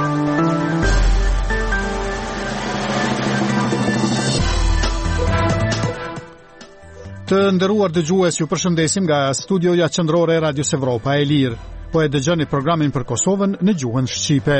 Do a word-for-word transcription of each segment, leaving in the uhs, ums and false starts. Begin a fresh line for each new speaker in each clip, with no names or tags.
Të nderuar dëgjues, ju përshëndesim nga studioja qendrore e Radios Evropa e Lirë. Po e dëgjoni programin për Kosovën në gjuhën shqipe.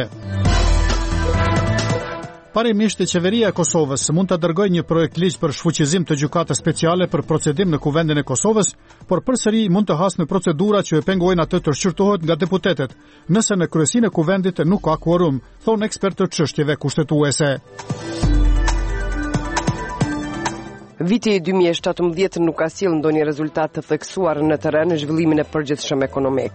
Parimisht, qeveria e Kosovës mund të dërgojë një projekt ligj për shfuqizim të gjykatës speciale për procedim në Kuvendin e Kosovës, por përsëri mund të hasë në procedura që e pengojnë atë të shqyrtohet nga deputetet, nëse në kryesinë e Kuvendit nuk ka kvorum, thonë ekspertët çështjeve kushtetuese.
Viti dy mijë e shtatëmbëdhjetë nuk ka sjellë ndonjë rezultat të theksuar në terren në zhvillimin e përgjithshëm ekonomik.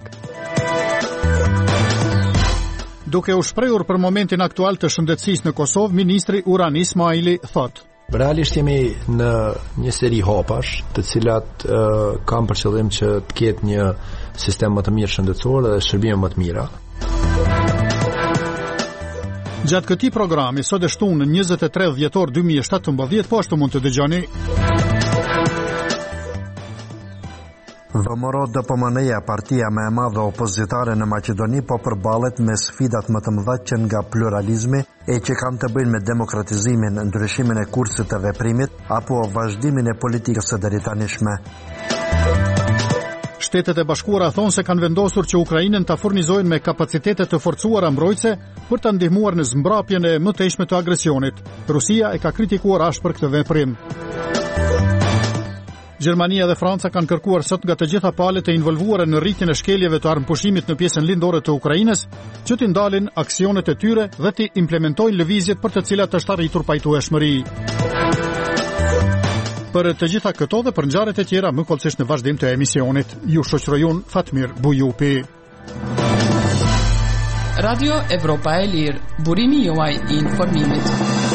Duke u shprehur për momentin aktual të shëndetësisë në Kosovë, ministri Urani Ismaili thotë:
Realisht jemi në një seri hapash, të cilat uh, kanë për qëllim që të ketë një sistem më të mirë shëndetësor dhe shërbime më të mira.
Gjatë këtij programi, sot e shtunë në njëzet e tre dhjetor dy mijë e shtatëmbëdhjetë, po ashtu mund të dëgjoni.
V M R O D P M N-ja, partia më e madhe opozitare në Maqedoni, po përballet me sfidat më të mëdha që nga pluralizmi e që kanë të bëjnë me demokratizimin, ndryshimin e kursit të veprimit apo vazhdimin e politikës së deritanishme.
Shtetet e Bashkuara thonë se kanë vendosur që Ukrainën ta furnizojnë me kapacitete të forcuara mbrojtëse për ta ndihmuar në zmbrapjen e mëtejshme të agresionit. Rusia e ka kritikuar ashpër këtë veprim. Gjermania dhe Franca kanë kërkuar sot nga të gjitha palët e involvuara në rritjen e shkeljeve të armëpushimit në pjesën lindore të Ukrainës, që t'i ndalin aksionet e tyre dhe t'i implementojnë lëvizjet për të cilat është arritur pajtueshmëri. Për të gjitha këto dhe për ngjarjet e tjera më kollësisht në vazhdim të emisionit. Ju shoqëroj unë Fatmir Bujupi.
Radio Evropa e Lirë, burimi juaj i informimit.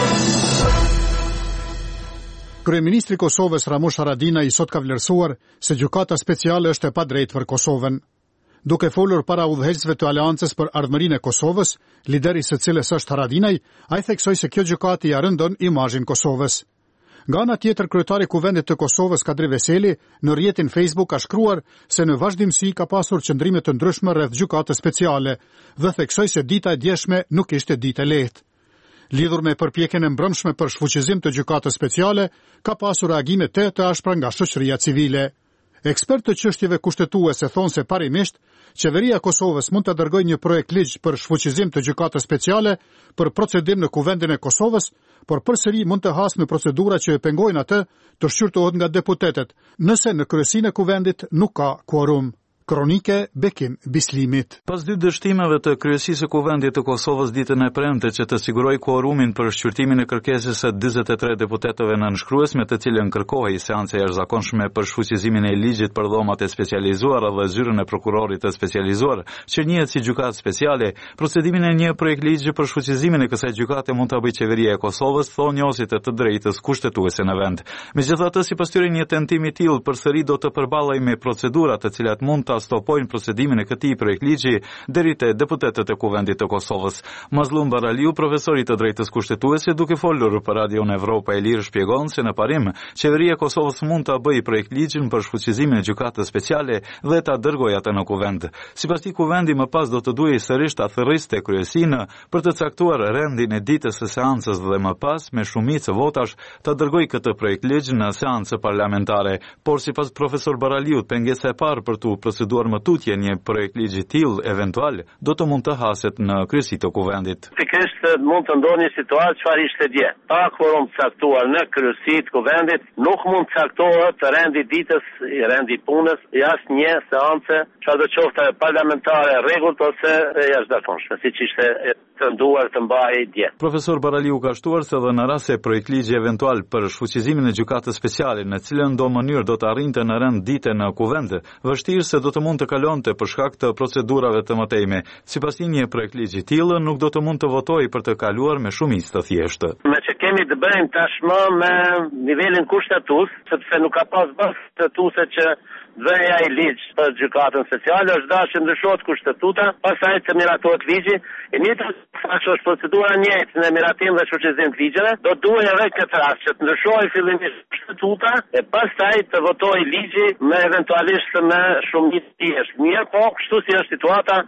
Kryeministri i Kosovës Ramush Haradinaj sot ka vlerësuar se gjykata speciale është e padrejtë për Kosovën. Duke folur para udhëheqësve të Aleancës për ardhmërinë e Kosovës, lideri së cilës është Haradinaj, ai theksoi se kjo gjykatë ia rëndon imazhin Kosovës. Nga ana tjetër, kryetari i Kuvendit të Kosovës Kadri Veseli në rrjetin Facebook ka shkruar se në vazhdimsi ka pasur qëndrime të ndryshme rreth gjykatës speciale dhe theksoi se dita e djeshme nuk ishte ditë e lehtë. Lidhur me përpjekjen e mbrëmshme për shfuqizim të gjykatës speciale, ka pasur reagime të të ashpra nga shoqëria civile. Ekspertë të çështjeve kushtetuese thonë se parimisht, qeveria e Kosovës mund të dërgojë një projekt ligj për shfuqizim të gjykatës speciale për procedim në Kuvendin e Kosovës, por përsëri mund të hasë në procedura që e pengojnë atë të shqyrtohet nga deputetet, nëse në kryesinë e Kuvendit nuk ka kvorum. Kronike Bekim Bislimit.
Pas dy dështimeve të kryesisë së Kuvendit të Kosovës ditën e premte që të sigurojë kvorumin për shqyrtimin e kërkesës së njëzet e tre deputetëve nënshkrues me të cilën kërkohej seanca e jashtëzakonshme për shfuqizimin e ligjit për dhomat e specializuara dhe zyrën e prokurorit të specializuar, që njihet si gjykatë speciale, procedimin e një projekt ligji për shfuqizimin e kësaj gjykate mund ta bëjë qeveria e Kosovës, thonë njësit e të drejtës kushtetuese në vend. Megjithatë, sipas tyre, një tentim i tillë përsëri do të përballej me procedura të cilat mund ta stopojnë procedimin e këtij projekt ligji deri te deputetët e Kuvendit të Kosovës. Mazlum Baraliu, profesori të drejtës kushtetuese, duke folur për Radion Evropa e Lirë, shpjegon se në parim qeveria e Kosovës mund ta bëjë projekt ligjin për shfuqizimin e gjykatës speciale dhe ta dërgojë atë në Kuvend. Sipas tij, Kuvendi më pas do të duhej sërish ta thërriste kryesinë për të caktuar rendin e ditës së seancës dhe më pas me shumicë votash ta dërgojë këtë projekt ligj në seancë parlamentare. Por sipas profesor Baraliut, pengesa e parë për tu proceduar më tutje një projekt ligji tillë eventual do të mund të haset në kryesi të Kuvendit.
Pikërisht mund të ndodhë një situatë çfarë ishte dje. Pa kvorum caktuar në kryesi të Kuvendit, nuk mund të caktohet rendi ditës, rendi punës, jashtë një seance, çfarë do qoftë parlamentare rregullt ose jashtëzakonshme, siç ishte të nduar të mbahej dje.
Profesor Baraliu ka shtuar se edhe në rast se projekt ligji eventual për shfuqizimin e gjykatës speciale në cilën do mënyrë do të arrinte në rend dite në Kuvend, vështirë se do të mund të kalonte për shkak të procedurave të mëtejme. Sipas tij, një projekt ligji tillë nuk do të mund të votojë për të kaluar me shumicë të thjeshtë.
Me që kemi të bëjmë tashmë me nivelin kushtetues, sepse nuk ka pas bas kushtetuese që dhënia i ligj për gjykatën speciale është dashur të ndryshohet kushtetuta, pastaj të miratohet ligji. E njëjta është procedura e njëjtë në miratim dhe shfuqizim të ligjeve, do duhet edhe këtë rast që të ndryshohej fillimisht kushtetuta e pastaj të votojë ligji me eventualisht me shumicë të thjeshtë. Mirë, po kështu si është situata,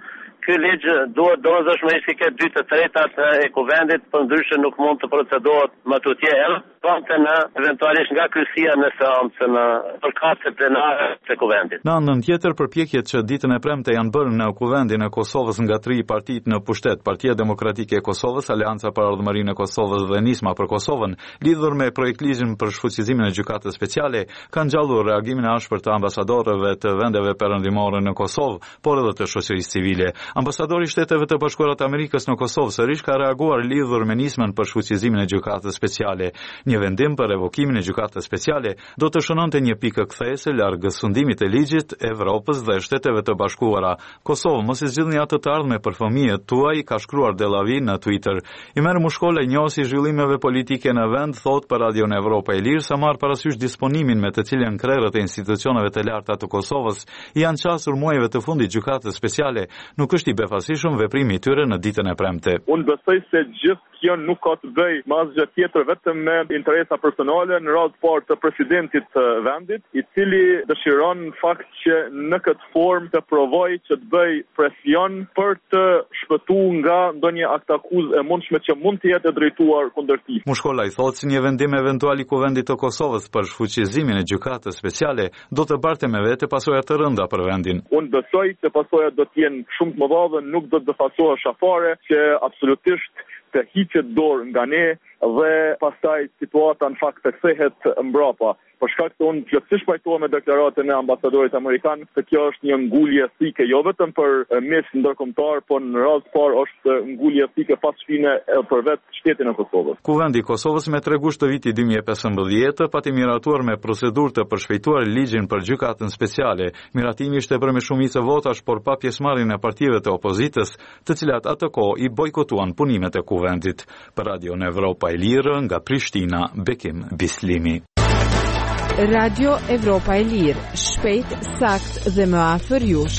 ky ligj duhet domosdoshmërisht të ketë dy të tretat e kuvendit, për ndryshe nuk mund të procedohet më tutje. Edhe pante në eventualisht nga kryesia në seancën përkatëse plenare të kuvendit.
Në anën tjetër, përpjekjet që ditën e premte janë bërë në kuvendin e Kosovës nga tri partitë në pushtet, Partia Demokratike e Kosovës, Aleanca për Ardhmërinë e Kosovës dhe Nisma për Kosovën, lidhur me projektligjin për shfuqizimin e gjykatës speciale, kanë gjallur reagimin e ashpër të ambasadorëve të vendeve perëndimore në Kosovë, por edhe të shoqërisë civile. Ambasadori i Shteteve të Bashkuara të Amerikës në Kosovë sërish ka reaguar lidhur me nismën për shfuqizimin e gjykatës speciale. Një vendim për revokimin e gjykatës speciale do të shënonte një pikë kthese larg sundimit të ligjit Evropës dhe Shteteve të Bashkuara. Kosovë mos i zgjidhni atë të ardhme për fëmijët tuaj, ka shkruar Delavi në Twitter. I merr mushkolla njohësi zhvillimeve politike në vend, thot për Radion Evropa e Lirë, sa marr parasysh disponimin me të cilën krerët e institucioneve të larta të Kosovës janë qasur muajve të fundit gjykatës speciale, nuk është i befasishëm veprimi i tyre në ditën e premte.
Unë besoj se gjithë kjo nuk ka të bëj me asgjë tjetër vetëm me interesa personale në radhë parë të presidentit të vendit, i cili dëshiron në fakt që në këtë formë të provojë që të bëj presion për të shpëtuar nga ndonjë akt akuzë e mundshme që mund të jetë drejtuar kundër tij.
Mushkolla i thotë se një vendim eventual i kuvendit të Kosovës për shfuqizimin e gjykatës speciale do të barte me vete pasoja të rënda për vendin.
Unë besoj se pasojat do të jenë shumë të mëdha dhe nuk do të befasohesh afare që absolutisht të hiqet dorë nga ne dhe pastaj situata në fakt të kthehet mbrapa. Për shkak se unë plotësisht pajtohem me deklaratën e ambasadorit amerikan se kjo është një ngulje etike jo vetëm për mes ndërkombëtar, por në radhë parë është ngulje etike pas shpine për vetë shtetin e Kosovës.
Kuvendi i Kosovës me tre gusht të vitit dy mijë e pesëmbëdhjetë pati miratuar me procedurë të përshpejtuar ligjin për gjykatën speciale. Miratimi ishte bërë me shumicë votash, por pa pjesëmarrjen e partive të opozitës, të cilat atë kohë i bojkotuan punimet e kuvendit. Për Radion Evropa e Lirë nga Prishtina, Bekim Bislimi.
Radio Evropa e Lirë, shpejt, sakt dhe më afër jush.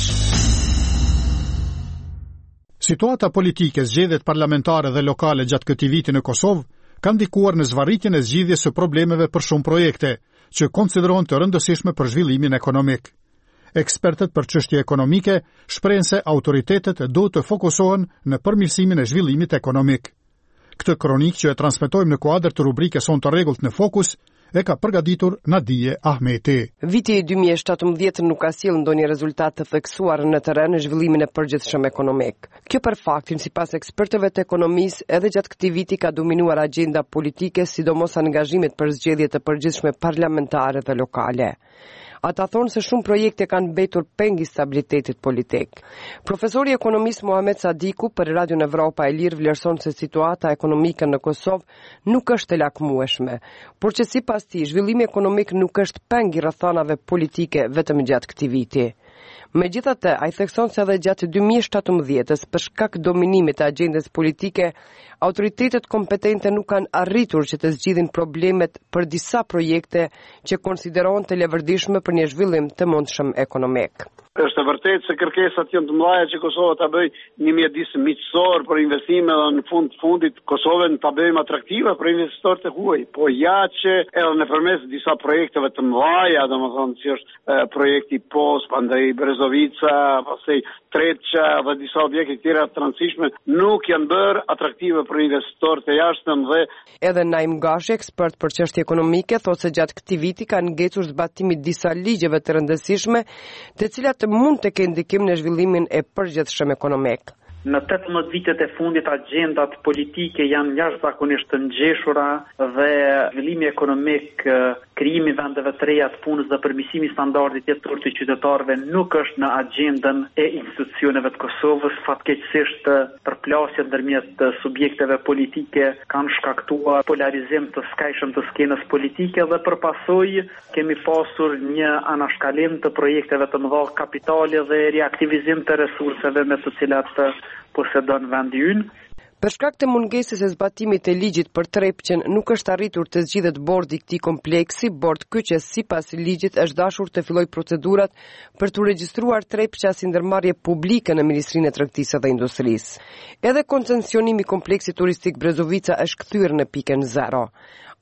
Situata politike, zgjedhjet parlamentare dhe lokale gjatë këtij viti në Kosovë kanë ndikuar në zvarritjen e zgjidhjes së problemeve për shumë projekte, që konsiderohen të rëndësishme për zhvillimin ekonomik. Ekspertët për çështje ekonomike shprehen se autoritetet duhet të fokusohen në përmirësimin e zhvillimit ekonomik. Këtë kronikë që e transmetojmë në kuadër të rubrikës Son të rregullt në Fokus e ka përgatitur Nadije Ahmeti.
Viti dy mijë e shtatëmbëdhjetë nuk ka sjellë ndonjë rezultat të theksuar në terren në zhvillimin e përgjithshëm ekonomik. Kjo për faktin, sipas ekspertëve të ekonomisë, edhe gjatë këtij viti ka dominuar agjenda politike, sidomos angazhimet për zgjedhje të përgjithshme parlamentare dhe lokale. Ata thonë se shumë projekte kanë mbetur peng i stabilitetit politik. Profesori ekonomist Muhamet Sadiku për Radion Evropa e Lirë vlerëson se situata ekonomike në Kosovë nuk është e lakmueshme, por që sipas tij zhvillimi ekonomik nuk është peng i rrethanave politike vetëm gjatë këtij viti. Megjithatë, ai thekson se edhe gjatë dy mijë e shtatëmbëdhjetës, për shkak dominimit të agjendës politike, autoritetet kompetente nuk kanë arritur që të zgjidhin problemet për disa projekte që konsiderohen të levërdishme për një zhvillim të mundshëm ekonomik.
Është e vërtetë se kërkesat janë të mëdha që Kosova ta bëjë një mjedis miqësor për investime dhe në fund fundit Kosovën ta bëjmë atraktive për investitorët e huaj. Po ja që edhe nëpërmes disa projekteve të mëdha, domethënë si është e, projekti P O S, pandej Brezovica, pastaj Treça dhe disa objekte tjera të rëndësishme nuk janë bërë atraktive për investitorët e jashtëm dhe
edhe Naim Gashi, ekspert për çështje ekonomike, thotë se gjatë këtij viti kanë ngecur zbatimi disa ligjeve të rëndësishme, të cilat mund të kenë ndikim në zhvillimin e përgjithshëm ekonomik.
Në tetëmbëdhjetë vitet e fundit agjendat politike janë jashtëzakonisht të ngjeshura dhe zhvillimi ekonomik, krijimi vendeve të reja të punës dhe përmirësimi i standardit jetëtor të qytetarëve nuk është në agjendën e institucioneve të Kosovës. Fatkeqësisht përplasjet ndërmjet subjekteve politike kanë shkaktuar polarizim të skajshëm të skenës politike dhe për pasojë kemi pasur një anashkalim të projekteve të mëdha kapitale dhe reaktivizim të resurseve me të cilat posedon vendi ynë.
Për shkak të mungesës së zbatimit të ligjit për Trepçën, nuk është arritur të zgjidhet bordi i këtij kompleksi, bord ky që sipas ligjit është dashur të fillojë procedurat për të regjistruar Trepça si ndërmarrje publike në Ministrinë e Tregtisë dhe Industrisë. Edhe koncesionimi i kompleksit turistik Brezovica është kthyer në pikën zero.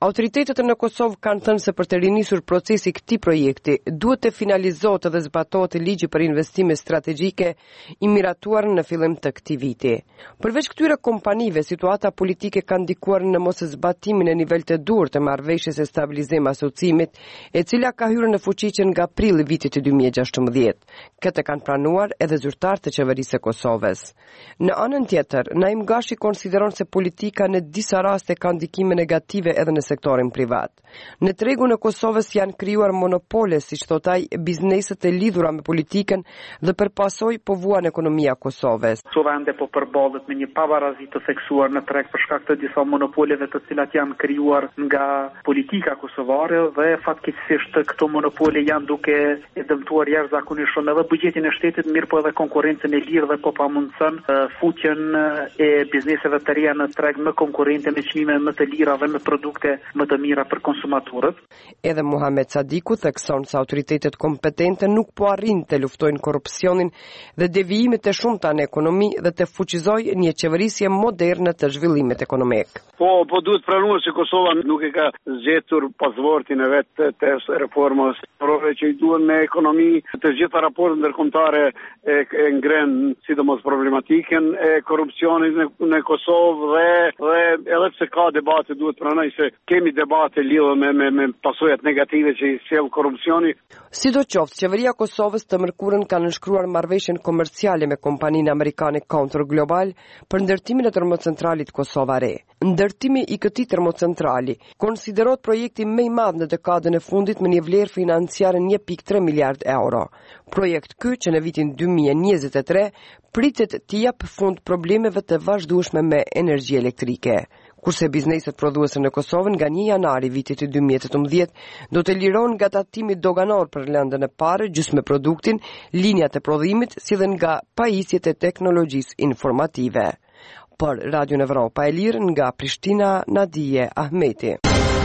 Autoritetet në Kosovë kanë thënë se për të rinisur procesi këtij projekti, duhet të finalizohet dhe zbatohet ligji për investime strategjike i miratuar në fillim të këtij viti. Përveç këtyre kompanive, situata politike ka ndikuar në moszbatimin e nivel të duhur të marrëveshjes së stabilizim asociimit, e cila ka hyrë në fuqi që nga prilli vitit të dy mijë e gjashtëmbëdhjetë. Këtë kanë pranuar edhe zyrtarët e qeverisë së Kosovës. Në anën tjetër, Naim Gashi konsideron se politika në disa raste ka ndikime negative edhe në sektorin privat. Në tregun e Kosovës janë krijuar monopole, siç thot ai, bizneset e lidhura me politikën dhe përpasoj po vuan ekonomia e Kosovës.
Kosova ende po përballet me një pabarazi të theksuar në treg për shkak të disa monopoleve të cilat janë krijuar nga politika kosovare dhe fatkeqësisht këto monopole janë duke e dëmtuar jashtëzakonisht shumë edhe buxhetin e shtetit, mirë po edhe konkurrencën e lirë dhe po pamundson fuqjen e bizneseve të reja në treg me konkurrente me çmime më të lira dhe me produkte më të mira për konsumatorët.
Edhe Muhamet Sadiku thekson se autoritetet kompetente nuk po arrin të luftojnë korrupsionin dhe devijimet e shumta në ekonomi dhe të fuqizojë një qeverisje moderne të zhvillimit ekonomik.
Po, po duhet pranuar se Kosova nuk e ka zgjetur pasaportin e vet të, të reformës rore që i duhen me ekonomi. Të gjitha raportet ndërkombëtare e, e ngren sidomos problematikën e korrupsionit në, në Kosovë dhe, dhe edhe pse ka debate, duhet pranoj se kemi debate lidhur me, me, me pasojat negative që i sjell korrupsioni.
Sidoqoftë, qeveria e Kosovës të mërkurën ka nënshkruar marrëveshjen komerciale me kompaninë amerikane Counter Global për ndërtimin e termocentralit Kosova Re. Ndërtimi i këtij termocentrali konsiderohet projekti më i madh në dekadën e fundit me një vlerë financiare një pikë tre miliard euro. Projekt ky që në vitin dy mijë e njëzet e tre pritet të jap fund problemeve të vazhdueshme me energji elektrike. Kurse bizneset prodhuese në Kosovë nga një janari vitit të dy mijë e tetëmbëdhjetë do të lirohen nga tatimi doganor për lëndën e parë, gjysmë produktin, linjat e prodhimit, si dhe nga pajisjet e teknologjisë informative. Për Radio Evropa e Lirë nga Prishtina, Nadije Ahmeti.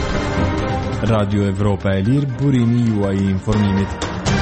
Radio Evropa e Lirë, burimi juaj i informimit.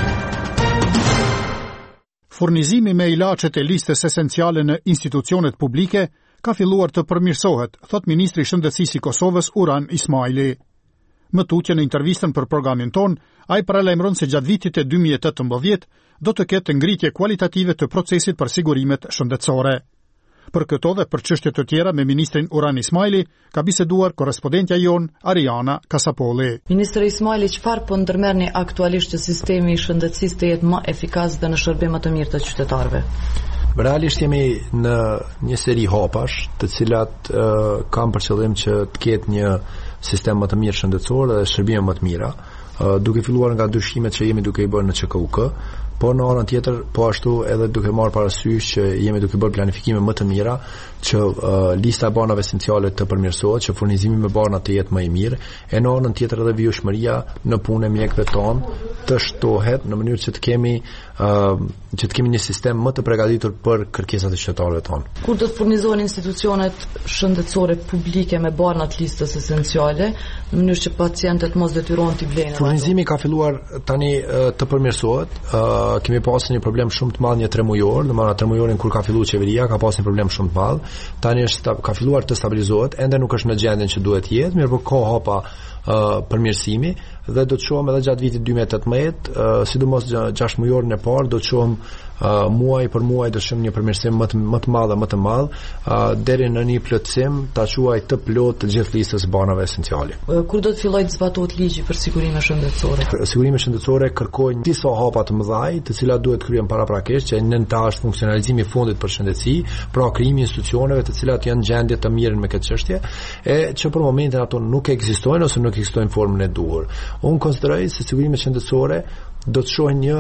Furnizimi me ilaçet e listës esenciale në institucionet publike ka filluar të përmirësohet, thot Ministri i Shëndetësisë i Kosovës Uran Ismaili. Më tutje në intervistën për programin ton, ai paralajmëron se gjatë vitit të dy mijë e tetëmbëdhjetë do të ketë ngritje kualitative të procesit për sigurimet shëndetësore. Për këto dhe për çështje të tjera me ministrin Uran Ismaili ka biseduar korrespondentja jon Ariana Kasapolli.
Ministri Ismaili, çfarë po ndërmerrni aktualisht që sistemi i shëndetësisë të jetë më efikas dhe në shërbim më të mirë të qytetarëve?
Realisht jemi në një seri hapash, të cilat uh, kanë për qëllim që të ketë një sistem më të mirë shëndetësor dhe shërbime më të mira, uh, duke filluar nga ndryshimet që jemi duke i bërë në Ç K U K, por në anën tjetër po ashtu edhe duke marrë parasysh që jemi duke bërë planifikime më të mira, që uh, lista e banave esenciale të përmirësohet, që furnizimi me bana të jetë më i mirë, e në anën tjetër edhe vjushmëria në punë e mjekëve tonë të shtohet në mënyrë që të kemi uh, që të kemi një sistem më të përgatitur për kërkesat e qytetarëve tonë.
Kur do të furnizohen institucionet shëndetësore publike me bana të listës esenciale, në mënyrë që pacientët mos detyrohen të blejnë?
Furnizimi ka filluar tani uh, të përmirësohet. Uh, kemi pasur një problem shumë të madh një tre mujor, në mëna tre mujorin kur ka filluar qeveria, ka pasur një problem shumë të madh. Tani është ka filluar të stabilizohet, ende nuk është në gjendjen që duhet jetë, mirë po ka hapa uh, përmirësimi dhe do të shohim edhe gjatë vitit dy mijë e tetëmbëdhjetë, uh, sidomos gjashtë mujorin e parë do të shohim uh, muaj për muaj do të shohim një përmirësim më të më të madh dhe më të madh, uh, deri në një plotësim ta quaj të plot të gjithë listës banave esenciale.
Kur do të fillojë të zbatohet ligji për sigurinë shëndetësore?
Sigurimi shëndetësore kërkojnë disa hapa të mëdha, të cilat duhet kryen paraprakisht, që në ta është funksionalizimi i fondit për shëndetësi, pra krijimi i institucioneve të cilat janë gjendje të mirën me këtë çështje, e që për momentin ato nuk ekzistojnë ose nuk ekzistojnë në formën e duhur. Unë konsideroj se sigurimet shëndetësore do të shohin një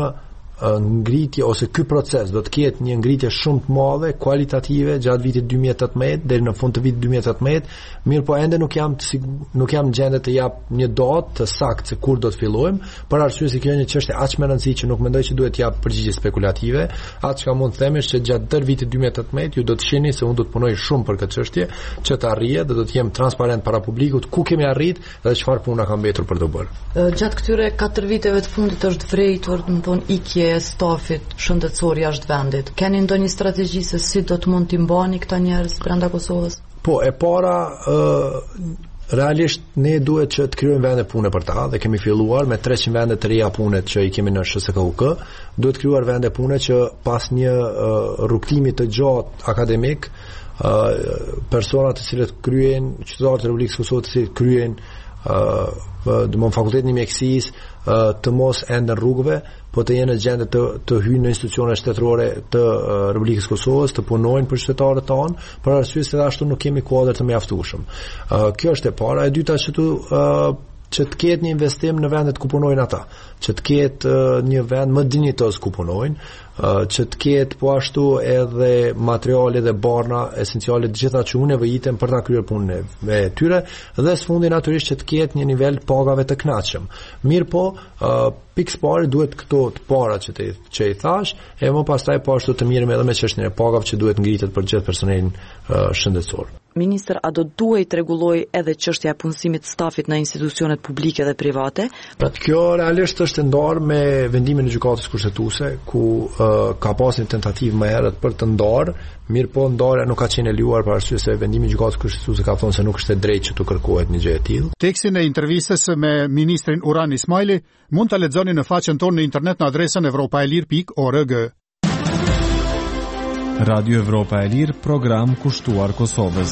ngritje ose ky proces do të ketë një ngritje shumë të madhe kualitative gjatë vitit dy mijë e tetëmbëdhjetë deri në fund të vitit dy mijë e tetëmbëdhjetë, mirë po ende nuk jam të sigur, nuk jam në gjendje të jap një datë të saktë se kur do të fillojmë, për arsye se kjo është një çështje aq më e rëndësishme që nuk mendoj që duhet të jap përgjigje spekulative. Atë çka mund të them është që gjatë tërë vitit dy mijë e tetëmbëdhjetë ju do të shihni se unë do të punoj shumë për këtë çështje, që të arrihet dhe do të jem transparent para publikut ku kemi arrit dhe çfarë puna ka mbetur për të bërë.
Gjatë këtyre katër viteve të fundit është vrejtur, do të thonë, ikje e stafit shëndetësor jashtë vendit. Keni ndonjë strategji se si do të mund t'i mbani këta njerëz brenda Kosovës?
Po, e para ë Realisht ne duhet që të krijojmë vende pune për ta dhe kemi filluar me treqind vende të reja pune që i kemi në S S K U K. Duhet krijuar vende pune që pas një uh, rrugtimi të gjatë akademik, uh, persona të cilët kryen, qytetarët e Republikës Kosovës të cilët kryen uh, dëmon fakultetin e mjekësisë, uh, të mos ende rrugëve, po të jenë në gjendje të, të hyjnë në institucione shtetërore të uh, Republikës Kosovës, të punojnë për qytetarët tanë, për arsye se ashtu nuk kemi kuadër të mjaftueshëm. Uh, kjo është e para. E dyta që tu uh, që të ketë një investim në vendet ku punojnë ata, që të ketë uh, një vend më dinjitos ku punojnë, uh, që të ketë po ashtu edhe materiale dhe barna esenciale të gjitha që unë nevojiten për ta kryer punën e tyre, dhe së fundi natyrisht që të ketë një nivel pagave të kënaqshëm. Mirë po, uh, pikë parë duhet këto të para që të që i thash, e më pastaj po ashtu të mirëm edhe me çështjen e pagave që duhet ngritet për gjithë personelin uh, shëndetësor.
Ministër, a do duhet të rregulloj edhe çështja e punësimit të stafit në institucionet publike dhe private?
Pra, kjo realisht është ndarë me vendimin e gjykatës kushtetuese, ku uh, ka pasur një tentativë më herët për të ndarë, mirë po ndarja nuk ka qenë e lejuar për arsye se vendimi i gjykatës kushtetuese ka thonë se nuk është e drejtë që të kërkohet një gjë e tillë.
Tekstin e intervistës me ministrin Uran Ismaili mund ta lexoni në faqen tonë në internet në adresën evropaelir pikë org.
Radio Evropa e Lirë, program kushtuar Kosovës.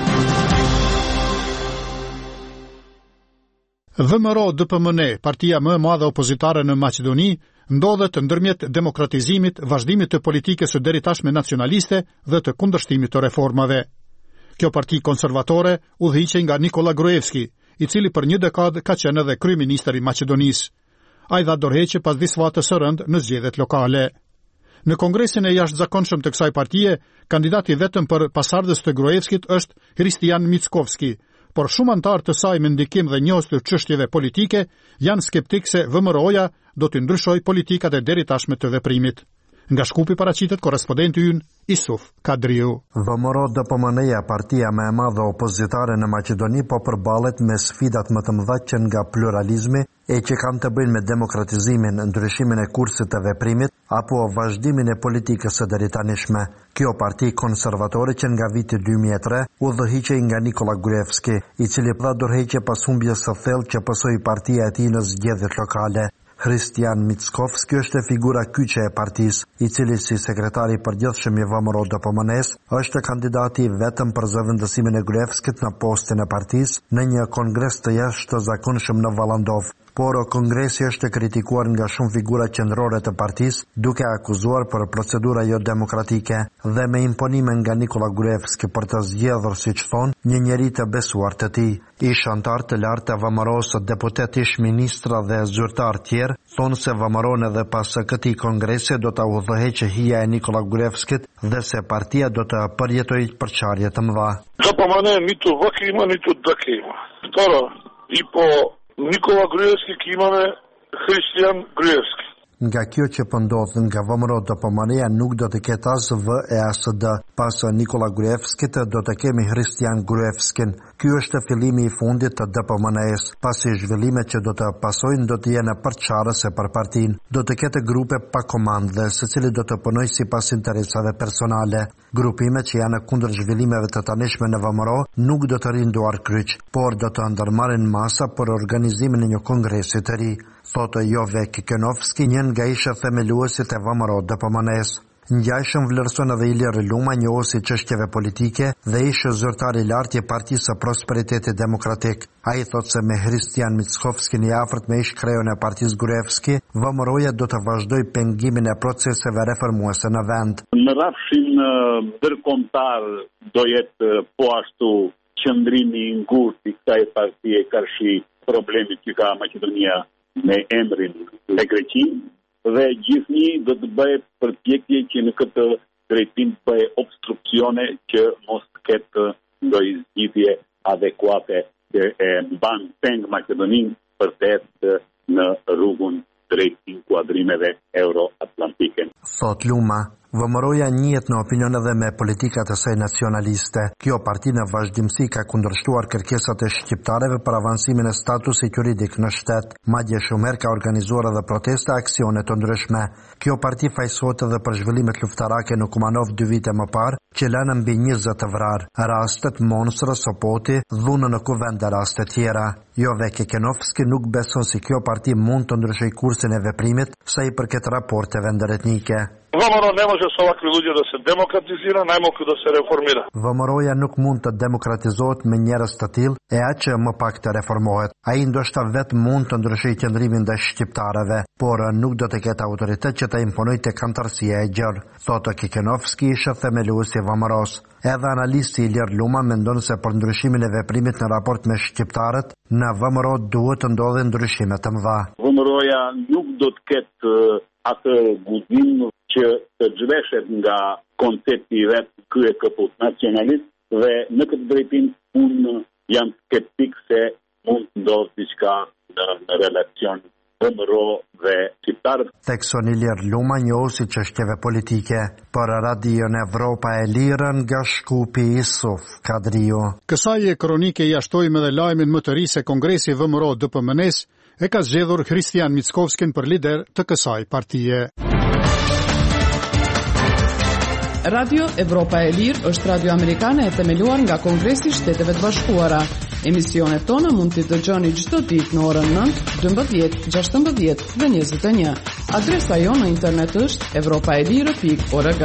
V M R O D P M N E, partia më e madhe opozitare në Maqedoni, ndodhet ndërmjet demokratizimit, vazhdimit të politikës së deri tashme nacionaliste dhe të kundërshtimit të reformave. Kjo parti konservatore udhëhiqej nga Nikola Gruevski, i cili për një dekadë ka qenë edhe kryeministër i Maqedonisë. Ai dha dorëheqje pas disfatës së rëndë në zgjedhjet lokale. Në kongresin e jashtëzakonshëm të kësaj partie, kandidati vetëm për pasardhës të Gruevskit është Hristijan Mickovski, por shumë antarë të saj me ndikim dhe njohës të çështjeve politike janë skeptik se V M R O-ja do të ndryshojë politikat e deri tashme të veprimit. Nga Shkupi paraqitet korrespondenti ynë Isuf Kadriu.
V M R O D P M N E, partia më e madhe opozitare në Maqedoni, po përballet me sfidat më të mëdha që nga pluralizmi e që kanë të bëjnë me demokratizimin, ndryshimin e kursit të veprimit apo vazhdimin e politikës së deritanishme. Kjo parti konservatore që nga viti dy mijë e tre udhëhiqej nga Nikola Gruevski, i cili dha dorëheqje pas humbjes së thellë që pësoi partia e tij në zgjedhjet lokale. Hristijan Mickovski është figura kyçe e partisë, i cili si sekretari i përgjithshëm i V M R O D P M N E-s është kandidati vetëm për zëvendësimin e Gruevskit në postin e partisë në një kongres të jashtëzakonshëm në Vallandov. Por kongresi është kritikuar nga shumë figura qendrore të partisë, duke akuzuar për procedura jo demokratike dhe me imponime nga Nikola Gruevski për të zgjedhur, siç thonë, një njeri të besuar të tij. Ish antar të lartë të V M R O-s, deputet, ish ministra dhe zyrtar tjerë thonë se V M R O-n edhe pas këtij kongresi do ta udhëheqë hija e Nikola Gruevskit dhe se partia do të përjetojë përçarje të mëdha.
Do po më mitu vëkima, mitu dëkima. Toro, i po Nikola Gruevski kimame Hristijan Gruevski.
Nga kjo që pëndodh nga V M R O D P M N E nuk do të ketë as V e as D. Pas Nikola Gruevskit do të kemi Hristijan Gruevskin. Ky është fillimi i fundit të D P M N E-s, pasi zhvillimet që do të pasojnë do të jenë përçarëse për partinë. Do të ketë grupe pa komandë dhe secili do të punojë sipas interesave personale. Grupimet që janë kundër zhvillimeve të tanishme në V M R O nuk do të rinë duar kryq, por do të ndërmarrin masa për organizimin e një kongresi të ri, thotë Jove Kikenovski, një nga isha themeluesit e V M R O D P M N E-s. Ngjajshëm vlerëson edhe Ilir Luma, njohës i çështjeve politike dhe ishte zyrtar i lartë i Partisë së Prosperitetit Demokratik. Ai thotë se me Hristijan Mickovskin i afërt me ish kreun e Partisë Gruevski, V M R O-ja do të vazhdojë pengimin e proceseve reformuese në vend.
Në rrafshin ndërkombëtar do jetë po ashtu qëndrimi i ngurtë i kësaj partie karshi problemit që ka Maqedonia me emrin Le Greqi, dhe gjithnjë do të bëhet përpjekje që në këtë drejtim të bëjë obstruksione që mos ketë ndonjë zgjidhje adekuate që e mban peng Maqedoninë për të ecë në rrugën drejt inkuadrimeve euro-atlantike.
Thot Luma, VMRO-ja njihet në opinion edhe me politikat e saj nacionaliste. Kjo parti në vazhdimsi ka kundërshtuar kërkesat e shqiptarëve për avansimin e statusit juridik në shtet. Madje shumer ka organizuar edhe protesta aksione të ndryshme. Kjo parti fajsohet edhe për zhvillimet luftarake në Kumanov dy vite më parë, që lënë mbi njëzet të vrarë, rastet Monstrë, Sopoti, dhunë në kuvend e raste tjera. Jove Kekenovski nuk beson si kjo parti mund të ndryshoj kursin e veprimit sa i përket raporteve ndërretnike.
VMRO ne može sa ovakvi ljudi da se demokratizira, najmoku da se reformira.
VMRO-ja nuk mund të demokratizohet me njerëz të tillë e aq që më pak të reformohet. Ai ndoshta vetë mund të ndryshojë qëndrimin ndaj shqiptarëve, por nuk do të ketë autoritet që ta imponojë tek antarësia e gjerë, thotë Kekenovski, ishte themeluesi i VMRO-s. Edhe analisti Ilir Luma mendon se për ndryshimin e veprimit në raport me shqiptarët, në VMRO duhet të ndodhin ndryshime të mëdha.
VMRO-ja nuk do të ketë atë guxim që të zhveshet nga koncepti i vet ky e kaput nacionalist dhe në këtë drejtim unë jam skeptik se mund të ndodhë diçka në, në relacion VMRO dhe shqiptarët.
Tekson Ilir Luma njohësi çështjeve politike për Radion Evropa e Lirë nga Shkupi Isuf Kadriu.
Kësaj e kronike i ashtojmë edhe lajmin më të ri se Kongresi VMRO D P M N-s e ka zgjedhur Hristijan Mickovskin për lider të kësaj partie.
Radio Evropa e Lirë është radio amerikane e themeluar nga Kongresi i Shteteve të Bashkuara. Emisionet tona mund t'i dëgjoni çdo ditë në orën nëntë, dymbëdhjetë, gjashtëmbëdhjetë dhe njëzet e një. Adresa jonë në internet është evropaelire pikë org.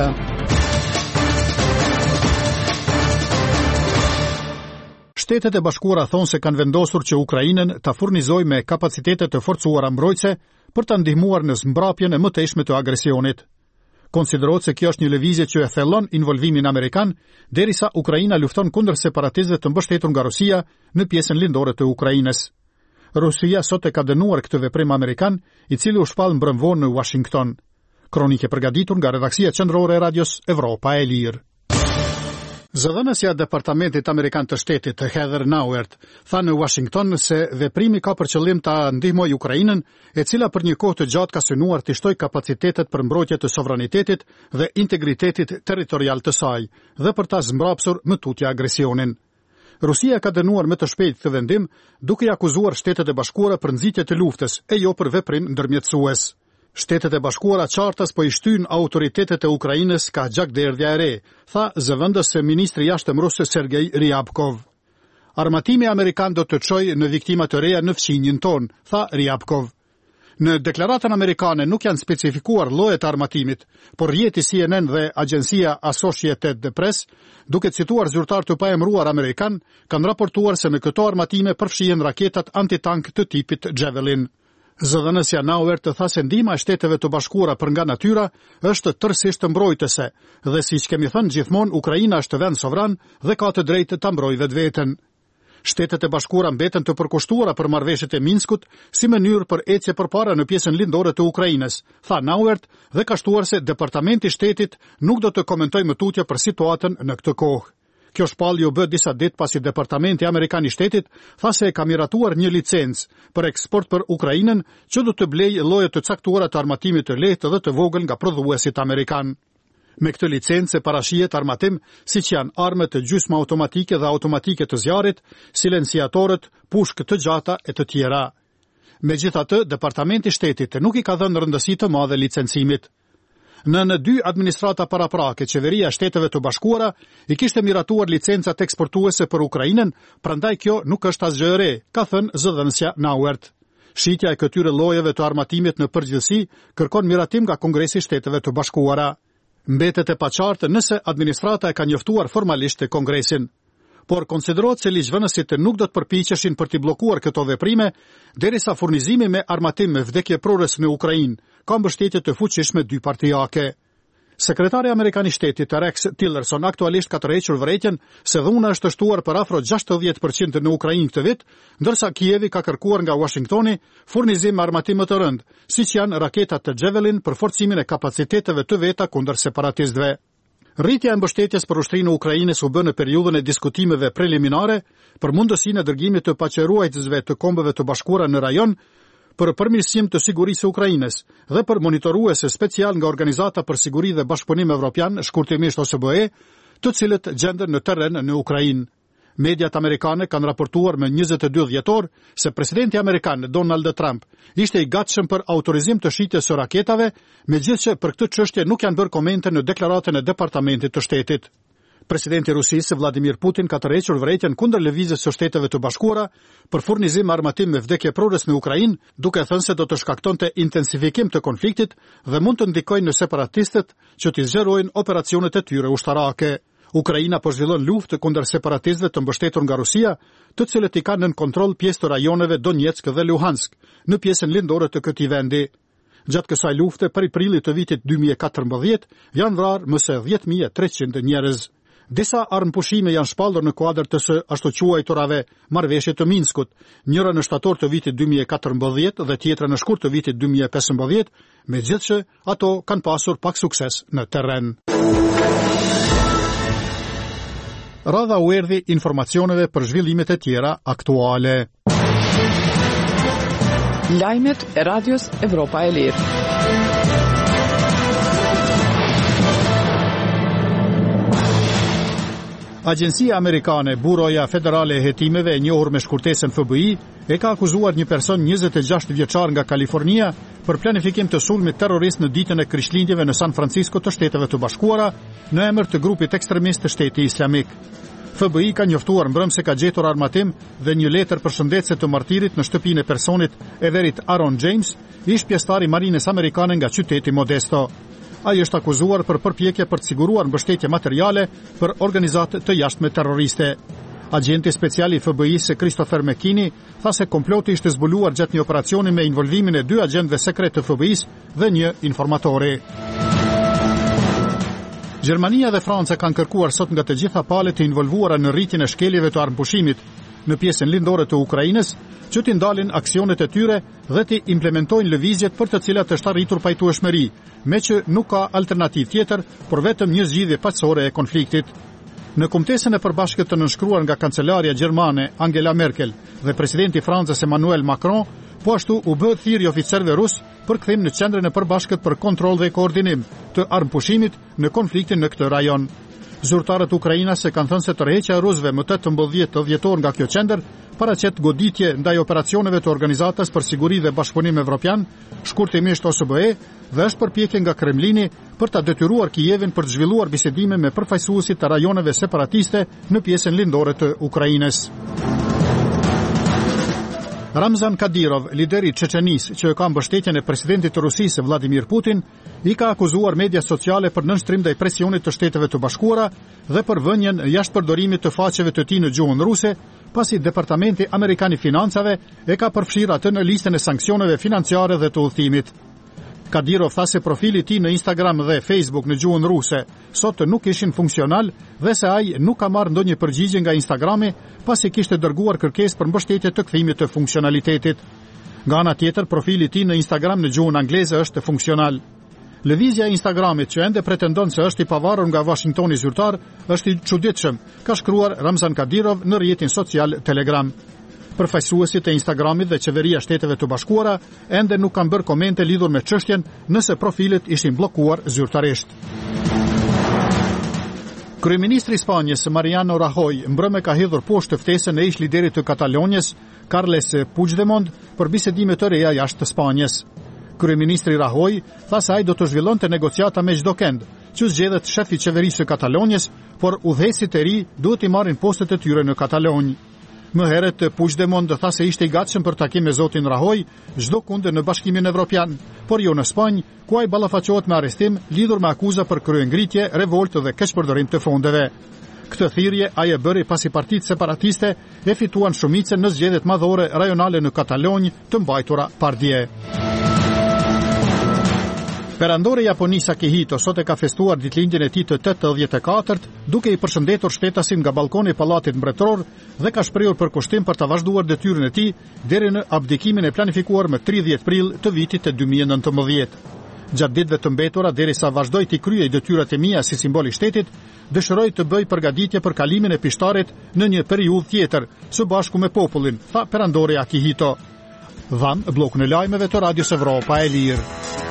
Shtetet e Bashkuara thonë se kanë vendosur që Ukrainën ta furnizojë me kapacitete të forcuara mbrojtëse për ta ndihmuar në zmbrapjen e mëtejshme të agresionit. Konsiderohet se kjo është një lëvizje që e thellon involvimin amerikan, derisa Ukraina lufton kundër separatistëve të mbështetur nga Rusia në pjesën lindore të Ukrainës. Rusia sot e ka dënuar këtë veprim amerikan, i cili u shpall mbrëmvon në Washington. Kronike përgatitur nga redaksia qendrore e radios Evropa e Lirë. Zëdhënësja e Departamentit Amerikan të Shtetit, Heather Nauert, tha në Washington se veprimi ka për qëllim ta ndihmojë Ukrainën, e cila për një kohë të gjatë ka synuar të shtojë kapacitetet për mbrojtje të sovranitetit dhe integritetit territorial të saj, dhe për ta zmbrapsur mëtutje agresionin. Rusia ka dënuar më të shpejtë këtë vendim, duke i akuzuar Shtetet e Bashkuara për nxitje të luftës, e jo për veprim ndërmjetësues. Shtetet e Bashkuara qartas po i shtyn autoritetet e Ukrainës ka gjakderdhja e re, tha zëvendës se ministri i jashtëm rus Sergej Ryabkov. Armatimi amerikan do të çojë në viktima të reja në fqinjin ton, tha Ryabkov. Në deklaratën amerikane nuk janë specifikuar llojet e armatimit, por rjeti C N N dhe agjencia Associated Press, duke cituar zyrtar të paemëruar amerikan, kanë raportuar se me këto armatime përfshihen raketat antitank të tipit Javelin. Zëdhënësja Nauert të tha se ndihma e Shteteve të Bashkuara për nga natyra është tërësisht mbrojtëse dhe siç kemi thënë gjithmonë Ukraina është vend sovran dhe ka të drejtë ta mbrojë vetveten. Shtetet e Bashkuara mbeten të përkushtuara për marrëveshjet e Minskut si mënyrë për ecje përpara në pjesën lindore të Ukrainës, tha Nauert dhe ka shtuar se Departamenti i Shtetit nuk do të komentojë mëtutje për situatën në këtë kohë. Kjo shpallje u bë disa ditë pasi Departamenti Amerikan i Shtetit tha se e ka miratuar një licencë për eksport për Ukrainën që do të blejë lloje të caktuara të armatimit të lehtë dhe të vogël nga prodhuesit amerikan. Me këtë licencë parashihet armatim siç janë armë të gjysmë automatike dhe automatike të zjarrit, silenciatorët, pushkë të gjata e të tjera. Megjithatë, Departamenti i Shtetit nuk i ka dhënë rëndësi të madhe licencimit. Në në dy administrata paraprake, qeveria e Shteteve të Bashkuara i kishte miratuar licencat eksportuese për Ukrainën, prandaj kjo nuk është asgjë e re, ka thënë zëdhënësja Nauert. Shitja e këtyre llojeve të armatimit në përgjithësi kërkon miratim nga Kongresi i Shteteve të Bashkuara. Mbetet e paqartë nëse administrata e ka njoftuar formalisht Kongresin. Por konsiderohet se ligjvënësit nuk do të përpiqeshin për t'i bllokuar këto veprime, derisa furnizimi me armatim me vdekjeprurës në Ukrainë ka mbështetje të fuqishme dy partijake. Sekretari Amerikan i Shtetit Rex Tillerson aktualisht ka tërhequr vërejtjen se dhuna është shtuar për afro gjashtëdhjetë përqind në Ukrainë këtë vit, ndërsa Kievi ka kërkuar nga Washingtoni furnizim me armatim më të rënd, siç janë raketat të Javelin për forcimin e kapaciteteve të veta kundër separatistëve. Rritja e mbështetjes për ushtrinë e Ukrainës u bë në periudhën e diskutimeve preliminare për mundësinë e dërgimit të paqëruajtësve të kombëve të bashkuara në rajon, për përmirësim të sigurisë së Ukrainës dhe për monitoruese special nga Organizata për Siguri dhe Bashkëpunim Evropian, shkurtimisht O S B E, të cilët gjenden në terren në Ukrainë. Mediat amerikane kanë raportuar me njëzet e dy dhjetor se presidenti amerikan Donald Trump ishte i gatshëm për autorizim të shitjes së raketave, megjithëse për këtë çështje nuk janë bërë komente në deklaratën e Departamentit të Shtetit. Presidenti i Rusisë Vladimir Putin ka tërhequr vërejtjen kundër lëvizjes së Shteteve të Bashkuara për furnizim armatim me vdekjeprurës në Ukrainë, duke thënë se do të shkaktonte intensifikim të konfliktit dhe mund të ndikojnë në separatistët që t'i zgjerojnë operacionet e tyre ushtarake. Ukraina po zhvillon luftë kundër separatistëve të mbështetur nga Rusia, të cilët i kanë nën kontroll pjesë të rajoneve Donetsk dhe Luhansk, në pjesën lindore të këtij vendi. Gjatë kësaj lufte, prej prillit të vitit dy mijë e katërmbëdhjetë, janë vrarë më së dhjetë mijë e treqind njerëz. Disa armëpushime janë shpallur në kuadër të së ashtu quajturave marrëveshje të Minskut, njëra në shtator të vitit dy mijë e katërmbëdhjetë dhe tjetra në shkurt të vitit dy mijë e pesëmbëdhjetë, megjithëse ato kanë pasur pak sukses në terren. Radha u erdhi informacioneve për zhvillimet e tjera aktuale.
Lajmet e Radios Evropa e Lirë.
Agjencia amerikane Buroja Federale e Hetimeve, e njohur me shkurtesën F B I, e ka akuzuar një person njëzet e gjashtë vjeçar nga Kalifornia për planifikim të sulmit terrorist në ditën e Krishtlindjeve në San Francisco të Shteteve të Bashkuara në emër të grupit ekstremist të Shteti Islamik. F B I ka njoftuar mbrëm se ka gjetur armatim dhe një letër përshëndetëse të martirit në shtëpinë e personit Everett Aaron James, ish pjesëtar i Marines amerikane nga qyteti Modesto. Ai është akuzuar për përpjekje për të siguruar mbështetje materiale për organizatë të jashtme terroriste. Agenti special i F B I-s Christopher McKinney tha se komploti ishte zbuluar gjatë një operacioni me involvimin e dy agentëve sekret të F B I-s dhe një informatori. Gjermania dhe Franca kanë kërkuar sot nga të gjitha palët të involvuara në rritjen e shkeljeve të armëpushimit në pjesën lindore të Ukrainës, që t'i ndalin aksionet e tyre dhe t'i implementojnë lëvizjet për të cilat është arritur pajtueshmëri, me që nuk ka alternativë tjetër, por vetëm një zgjidhje paqësore e konfliktit. Në kumtesën e përbashkët të nënshkruar nga kancelaria gjermane Angela Merkel dhe presidenti i Francës Emmanuel Macron, po ashtu u bë thirrje oficerëve rus për kthim në qendrën e përbashkët për kontroll dhe koordinim të armëpushimit në konfliktin në këtë rajon. Zyrtarët ukrainase kanë thënë se tërheqja e rusëve më tetëmbëdhjetë dhjetor nga kjo qendër paraqet goditje ndaj operacioneve të Organizatës për Siguri dhe Bashkëpunim Evropian, shkurtimisht O S B E, dhe është përpjekje nga Kremlini për ta detyruar Kijevin për të zhvilluar bisedime me përfaqësuesit të rajoneve separatiste në pjesën lindore të Ukrainës. Ramzan Kadyrov, lideri i Çeçenisë, që ka mbështetjen e presidentit të Rusisë Vladimir Putin, i ka akuzuar media sociale për nënshtrim ndaj presionit të Shteteve të Bashkuara dhe për vënien jashtë përdorimit të faqeve të tij në gjuhën ruse, pasi Departamenti Amerikan i Financave e ka përfshirë atë në listën e sanksioneve financiare dhe të udhëtimit. Kadyrov tha se profili i tij në Instagram dhe Facebook në gjuhën ruse sot nuk ishin funksional dhe se ai nuk ka marrë ndonjë përgjigje nga Instagrami pasi kishte dërguar kërkesë për mbështetje të kthimit të funksionalitetit. Nga ana tjetër, profili i tij në Instagram në gjuhën angleze është funksional. Lëvizja e Instagramit, që ende pretendon se është i pavarur nga Washingtoni zyrtar, është i çuditshëm, ka shkruar Ramzan Kadyrov në rrjetin social Telegram. Përfaqësuesit e Instagramit dhe qeveria Shteteve të Bashkuara ende nuk kanë bërë komente lidhur me çështjen nëse profilet ishin bllokuar zyrtarisht. Kryeministri i Spanjës Mariano Rajoy mbrëmë ka hedhur poshtë ftesën e ish liderit të Katalonjës Carles Puigdemont për bisedime të reja jashtë Spanjës. Kryeministri Rajoy tha se ai do të zhvillonte negociata me çdo kënd, që zgjedhet shefi i qeverisë së Katalonjës, por udhëheqësit e ri duhet i marrin postet e tyre në Katalonjë. Më herët Puigdemont tha se ishte i gatshëm për takim me zotin Rajoy çdo kundë në Bashkimin Evropian, por jo në Spanjë, ku ai ballafaqohet me arrestim lidhur me akuza për kryengritje, revoltë dhe keqpërdorim të fondeve. Këtë thirrje ai e bëri pasi partitë separatiste e fituan shumicën në zgjedhjet madhore rajonale në Katalonjë të mbajtura pardje. Perandori japonis Akihito sot e ka festuar ditëlindjen e tij të tetëdhjetë e katërt, duke i përshëndetur shtetasin nga balkoni i pallatit mbretëror dhe ka shprehur përkushtim për të vazhduar detyrën e tij deri në abdikimin e planifikuar më tridhjetë prill të vitit të dy mijë e nëntëmbëdhjetë. Gjatë ditëve të mbetura, derisa vazhdoi të kryej detyrat e mia si simbol i shtetit, dëshiroi të bëj përgatitje për kalimin e pishtarit në një periudhë tjetër, së bashku me popullin, tha perandori Akihito. Vam blokun e lajmeve të Radios Evropa e Lirë.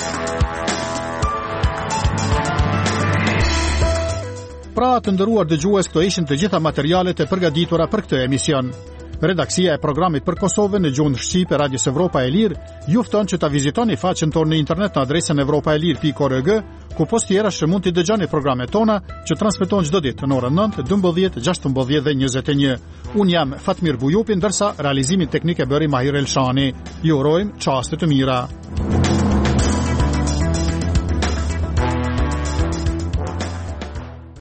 Pra të nderuar dëgjues, këto ishin të gjitha materialet e përgatitura për këtë emision. Redaksia e programit për Kosovën në gjuhën shqipe Radios Evropa e Lirë ju fton që ta vizitoni faqen tonë në internet në adresën evropaelir pikë org, ku post tjera që mund t'i dëgjoni programet tona që transmeton çdo ditë në orën nëntë, dymbëdhjetë, gjashtëmbëdhjetë dhe njëzet e një. Unë jam Fatmir Bujupi, ndërsa realizimin teknik e bëri Mahir Elshani. Ju urojmë çaste të mira.